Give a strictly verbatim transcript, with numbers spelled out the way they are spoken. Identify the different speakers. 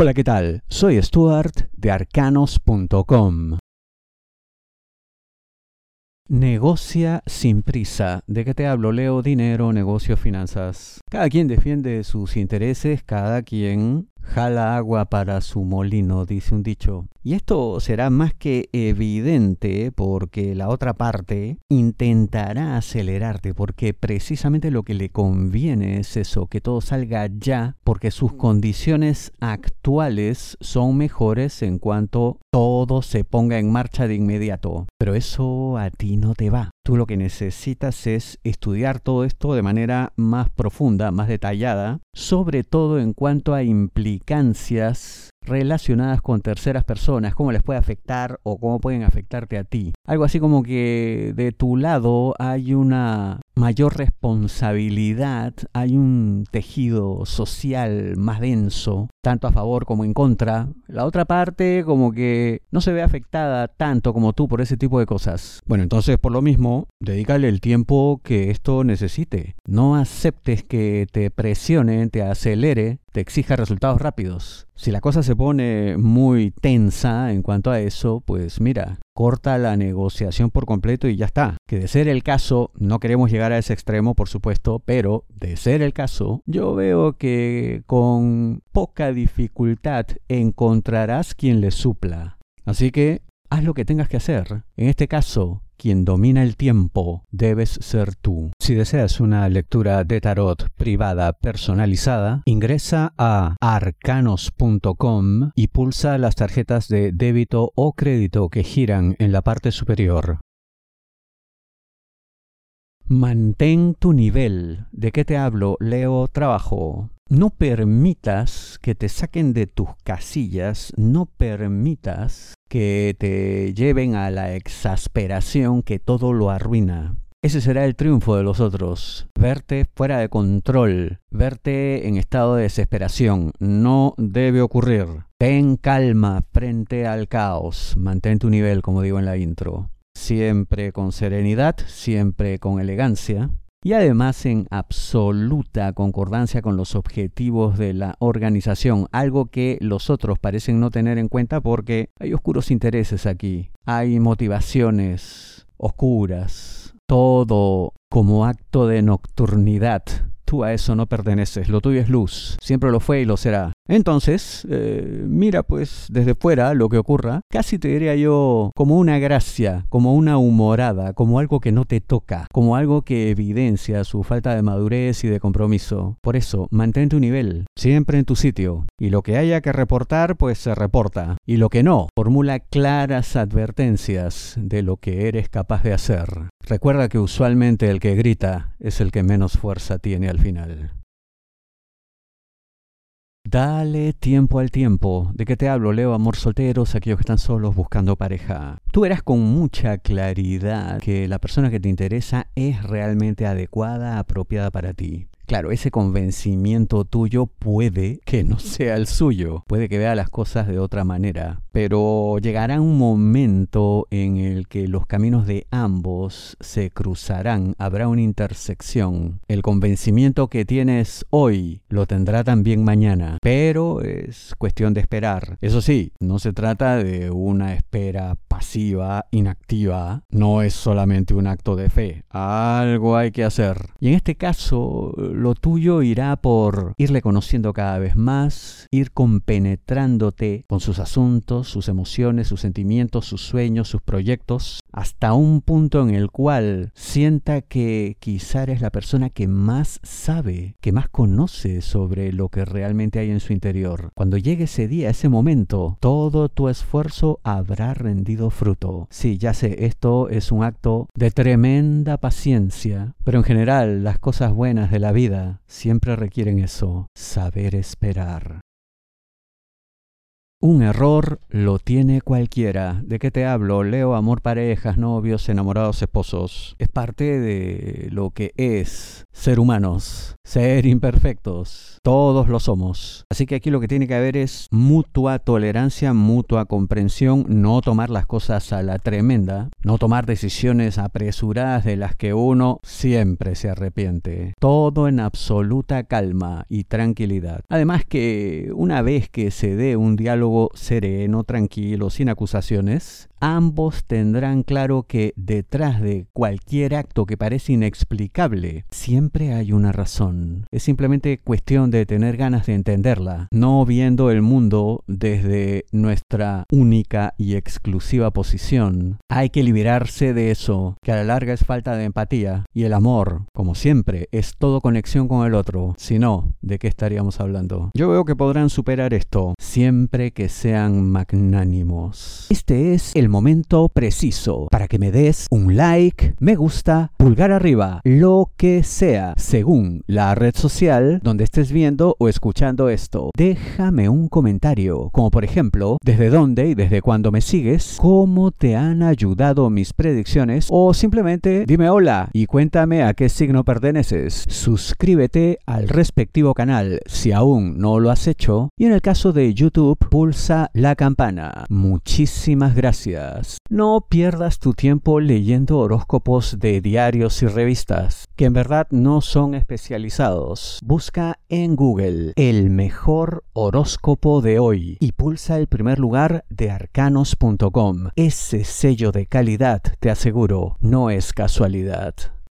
Speaker 1: Hola, ¿qué tal? Soy Stuart de arcanos punto com. Negocia sin prisa. ¿De qué te hablo? Leo, dinero, negocio, finanzas. Cada quien defiende sus intereses, cada quien jala agua para su molino, dice un dicho. Y esto será más que evidente porque la otra parte intentará acelerarte, porque precisamente lo que le conviene es eso, que todo salga ya, porque sus condiciones actuales son mejores en cuanto todo se ponga en marcha de inmediato. Pero eso a ti no te va. Tú lo que necesitas es estudiar todo esto de manera más profunda, más detallada, sobre todo en cuanto a implicancias relacionadas con terceras personas, cómo les puede afectar o cómo pueden afectarte a ti. Algo así como que de tu lado hay una mayor responsabilidad, hay un tejido social más denso, tanto a favor como en contra. La otra parte como que no se ve afectada tanto como tú por ese tipo de cosas. Bueno, entonces por lo mismo, dedícale el tiempo que esto necesite. No aceptes que te presione, te acelere, te exija resultados rápidos. Si la cosa se pone muy tensa en cuanto a eso, pues mira, corta la negociación por completo y ya está. Que de ser el caso, no queremos llegar a ese extremo, por supuesto, pero de ser el caso, yo veo que con poca dificultad encontrarás quien le supla. Así que haz lo que tengas que hacer. En este caso, quien domina el tiempo debes ser tú. Si deseas una lectura de tarot privada personalizada, ingresa a arcanos punto com y pulsa las tarjetas de débito o crédito que giran en la parte superior. Mantén tu nivel. ¿De qué te hablo? Leo, trabajo. No permitas que te saquen de tus casillas, no permitas que te lleven a la exasperación que todo lo arruina. Ese será el triunfo de los otros. Verte fuera de control, verte en estado de desesperación. No debe ocurrir. Ten calma frente al caos. Mantén tu nivel, como digo en la intro. Siempre con serenidad, siempre con elegancia. Y además en absoluta concordancia con los objetivos de la organización, algo que los otros parecen no tener en cuenta porque hay oscuros intereses aquí, hay motivaciones oscuras, todo como acto de nocturnidad. Tú a eso no perteneces, lo tuyo es luz, siempre lo fue y lo será. Entonces, eh, mira pues desde fuera lo que ocurra, casi te diría yo como una gracia, como una humorada, como algo que no te toca, como algo que evidencia su falta de madurez y de compromiso. Por eso, mantén tu nivel, siempre en tu sitio, y lo que haya que reportar, pues se reporta, y lo que no, formula claras advertencias de lo que eres capaz de hacer. Recuerda que usualmente el que grita es el que menos fuerza tiene al final. Dale tiempo al tiempo. ¿De qué te hablo? Leo, amor, solteros, aquellos que están solos buscando pareja. Tú verás con mucha claridad que la persona que te interesa es realmente adecuada, apropiada para ti. Claro, ese convencimiento tuyo puede que no sea el suyo, puede que vea las cosas de otra manera, pero llegará un momento en el que los caminos de ambos se cruzarán, habrá una intersección. El convencimiento que tienes hoy lo tendrá también mañana, pero es cuestión de esperar. Eso sí, no se trata de una espera pasiva, inactiva, no es solamente un acto de fe, algo hay que hacer. Y en este caso, lo tuyo irá por irle conociendo cada vez más, ir compenetrándote con sus asuntos, sus emociones, sus sentimientos, sus sueños, sus proyectos, hasta un punto en el cual sienta que quizá eres la persona que más sabe, que más conoce sobre lo que realmente hay en su interior. Cuando llegue ese día, ese momento, todo tu esfuerzo habrá rendido fruto. Sí, ya sé, esto es un acto de tremenda paciencia, pero en general las cosas buenas de la vida siempre requieren eso, saber esperar. Un error lo tiene cualquiera. ¿De qué te hablo? Leo amor, parejas, novios, enamorados, esposos. Es parte de lo que es ser humanos, ser imperfectos. Todos lo somos. Así que aquí lo que tiene que haber es mutua tolerancia, mutua comprensión, no tomar las cosas a la tremenda, no tomar decisiones apresuradas de las que uno siempre se arrepiente. Todo en absoluta calma y tranquilidad. Además que una vez que se dé un diálogo sereno, tranquilo, sin acusaciones, ambos tendrán claro que detrás de cualquier acto que parece inexplicable, siempre hay una razón. Es simplemente cuestión de tener ganas de entenderla, no viendo el mundo desde nuestra única y exclusiva posición. Hay que liberarse de eso, que a la larga es falta de empatía. Y el amor, como siempre, es todo conexión con el otro. Si no, ¿de qué estaríamos hablando? Yo veo que podrán superar esto, siempre que sean magnánimos. Este es el momento preciso para que me des un like, me gusta, pulgar arriba, lo que sea, según la red social donde estés viendo o escuchando esto. Déjame un comentario, como por ejemplo, desde dónde y desde cuándo me sigues, cómo te han ayudado mis predicciones, o simplemente dime hola y cuéntame a qué signo perteneces. Suscríbete al respectivo canal si aún no lo has hecho, y en el caso de YouTube, pulsa la campana. Muchísimas gracias. No pierdas tu tiempo leyendo horóscopos de diarios y revistas, que en verdad no son especializados. Busca en Google el mejor horóscopo de hoy y pulsa el primer lugar de arcanos punto com. Ese sello de calidad, te aseguro, no es casualidad.